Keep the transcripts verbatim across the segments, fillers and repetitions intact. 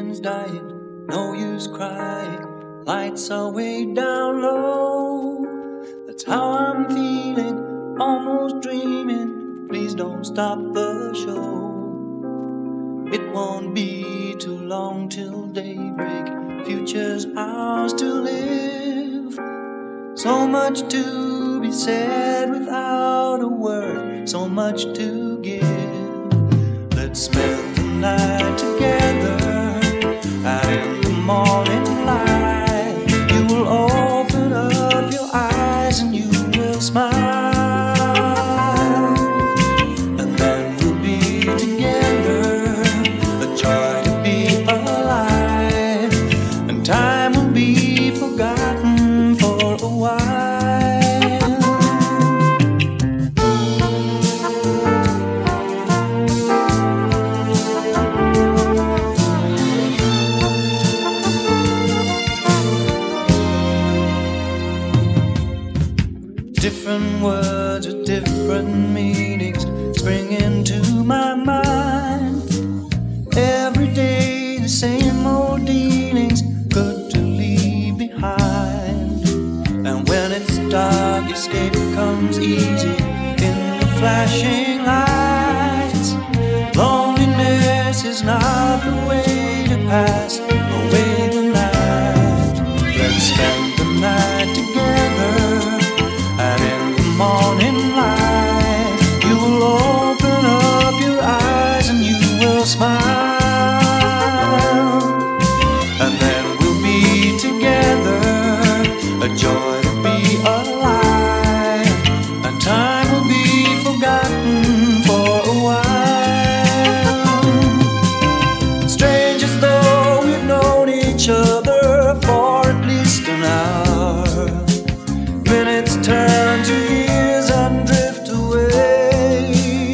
Everything's dying, no use crying. Lights are way down low. That's how I'm feeling, almost dreaming. Please don't stop the show. It won't be too long till daybreak. Future's ours to live. So much to be said without a word. So much to give. Let's spend the night together. And in the morning light, you will open up your eyes and you will smile. And then we'll be together, a joy to be alive. And time will be forgotten for a while. Different words with different meanings spring into my mind. Every day the same old dealings, good to leave behind. And when it's dark, escape comes easy in the flashing lights. Loneliness is not the way to pass away the night. Let's spend the night together. And in the morning light, you will open up your eyes and you will smile. And then we'll be together, a joy to be alive. And time will be forgotten for a while. Strange as though we've known each other for at least an hour. Minutes turn to years and drift away.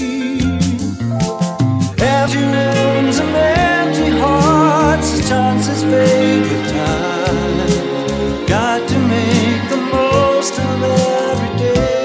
Empty rooms and empty hearts, the chances fade with time. Got to make the most of every day.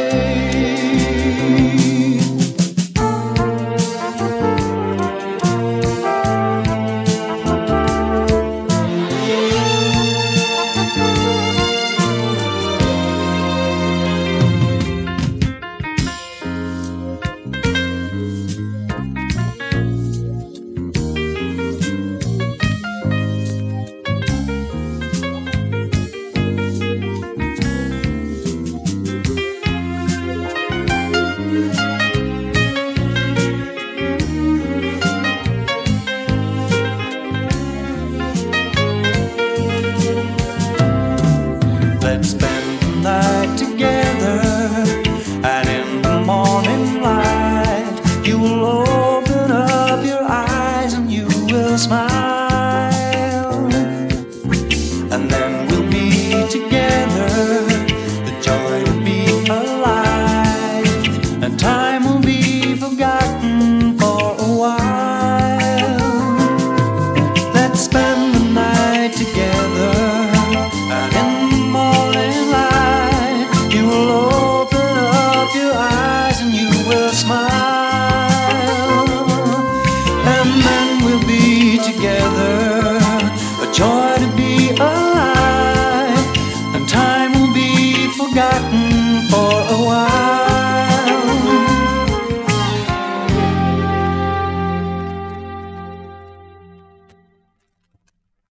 Let's spend the night together, and in the morning light, you will open up your eyes and you will smile.